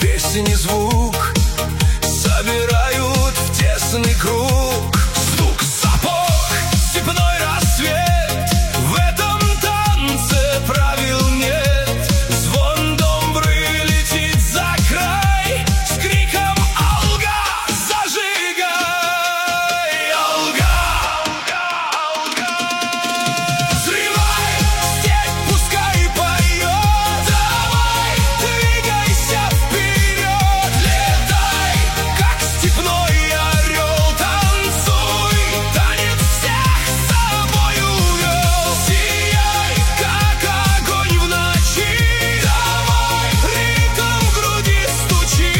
песни звук собирают в тесный круг. Стук сапог, степной рассвет, в этом танце правил нет. Звон домбры летит за край с криком «Алга, зажигай! Алга, Алга, Алга!» Взрывай степь, пускай поет. Давай, двигайся вперед, летай, как степной орел. Танцуй, танец всех с собой увел. Сияй, как огонь в ночи. Давай, ритм в груди стучи.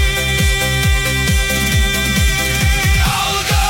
Алга.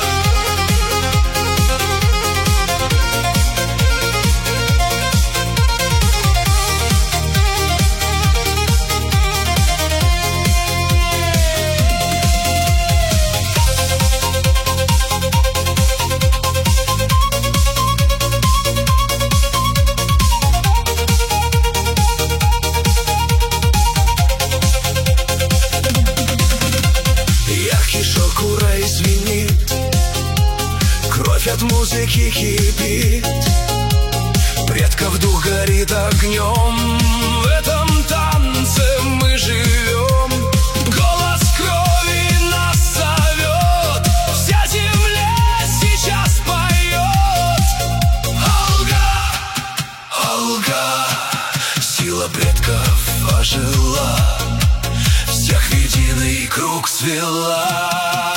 Яркий шок ура звенит, кровь от музыки кипит, предков дух горит огнем. В этом танце мы живем. Голос крови нас зовет, вся земля сейчас поет. Алга, Алга, сила предков ожила, всех в единый круг свела.